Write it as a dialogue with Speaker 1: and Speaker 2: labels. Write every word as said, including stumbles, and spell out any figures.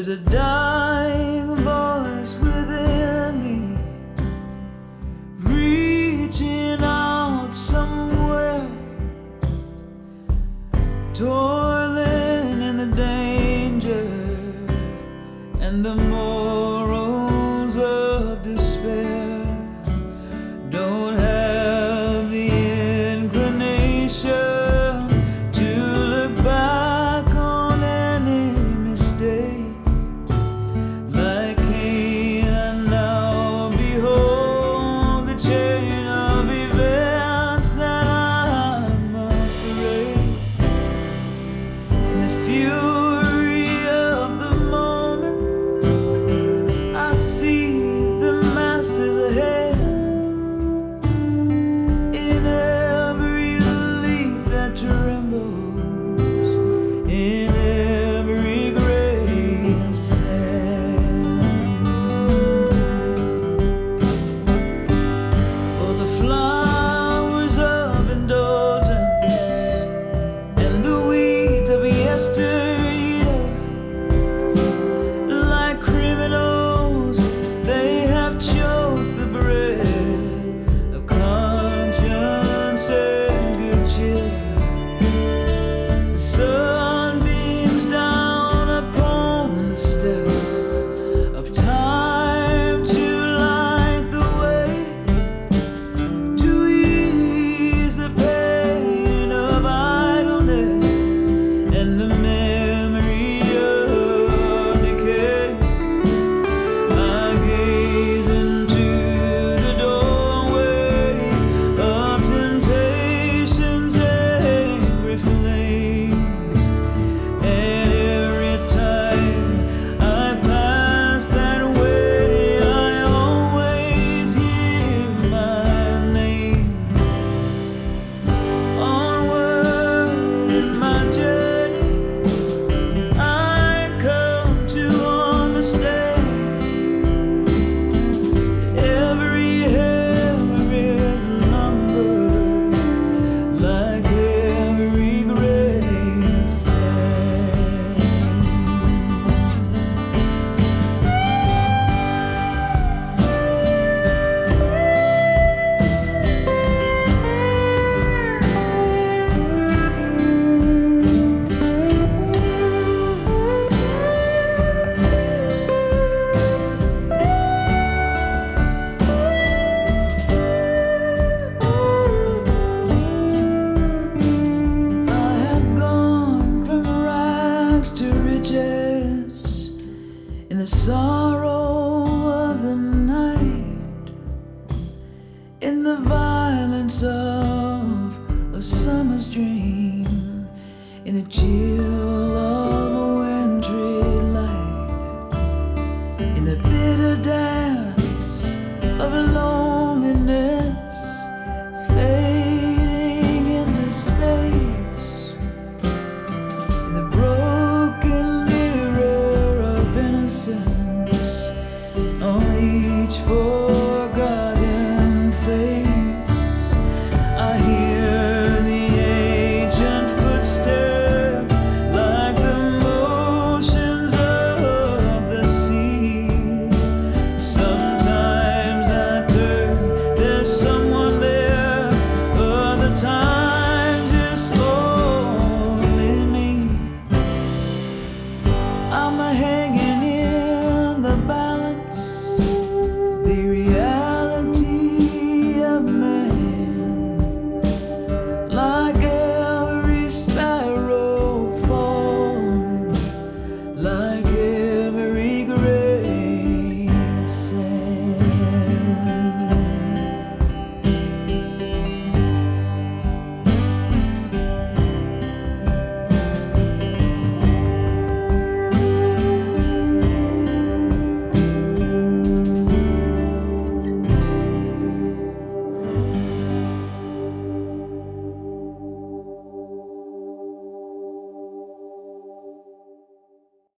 Speaker 1: a dying voice within me, reaching out somewhere, toiling in the danger and the morals of despair. Don't have the inclination to look back on any mistake. Like Cain, I now behold the chain of events that I must break. In the fury of the moment, I see the masters ahead. In every leaf that trembles, in every grain of sand. Oh, the flowers of indulgence and the weeds of yesteryear, like criminals, they have choked the breath of conscience and good cheer. The sun beams down upon the steps of time to light the way, to ease the pain of idleness and the memory of decay. I gaze into the doorway of temptation's angry flame, and every time I pass that way, I always hear my name. Onward in my journey, I come to understand that every hair is numbered, like every grain of sand. I have gone from rags to riches in the sorrow of the night, in the violence of a summer's dream, in the chill of a wintry light, in the bitter dance of a lone